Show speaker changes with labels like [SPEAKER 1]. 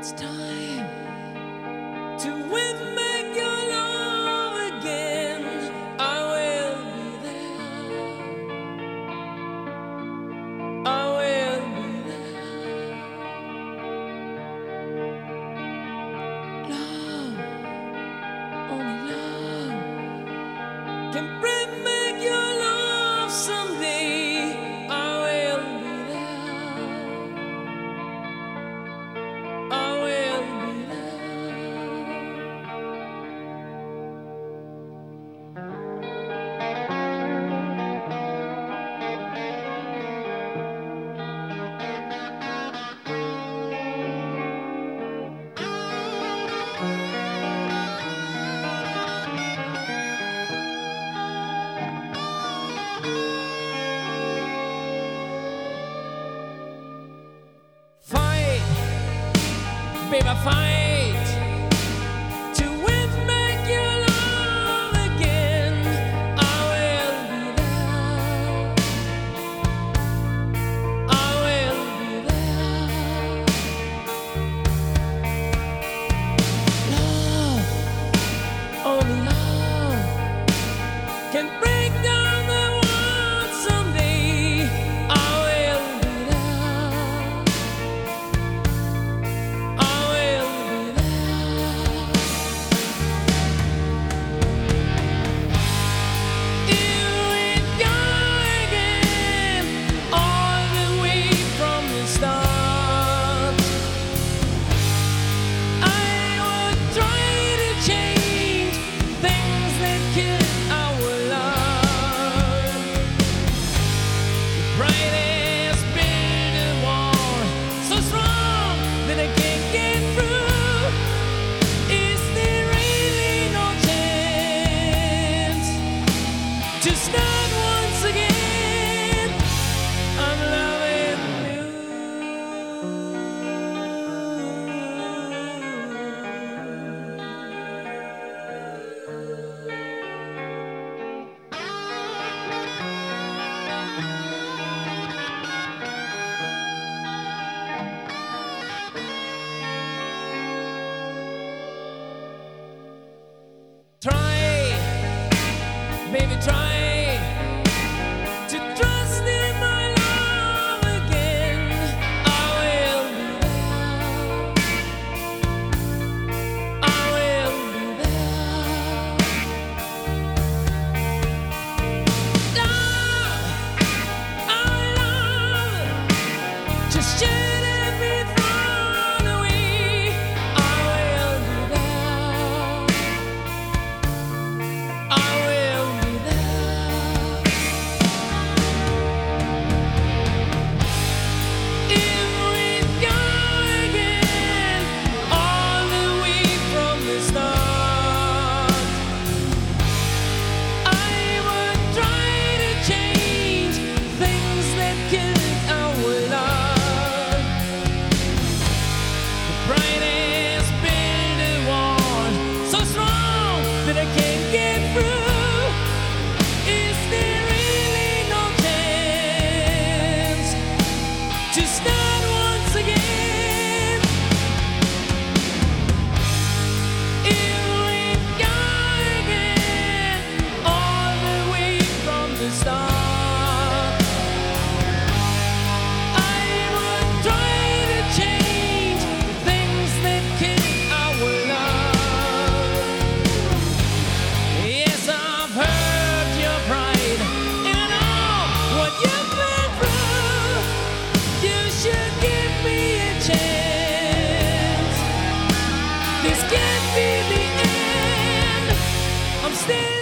[SPEAKER 1] It's time to make your love again. I will be there. I will be there. Love, only love can make your love someday. I will be there. I will be fight, baby, fight to make your love again. I will be there. I will be there. Love, only love can break down the world someday. I will be there. I will be there. Here we go again, all the way from the start. I would try to change things that kill our love. The brightest build a wall so strong that I can't get through. Is there really no chance to start once again? I'm loving you. Try, baby, try to trust in my love again. I will be there. I will be there. Love, just shoot every thought away. I will be there. I will be there. If we go again, all the way from the start, I would try to change things that killed our love. The brightest build a wall so strong that I can't get through. Is there really no chance to start once again? If we go again, all the way from the start, I would try to change things that kill our love. Yes, I've hurt your pride, and I know what you've been through. You should give me a chance. This can't be the end. I'm still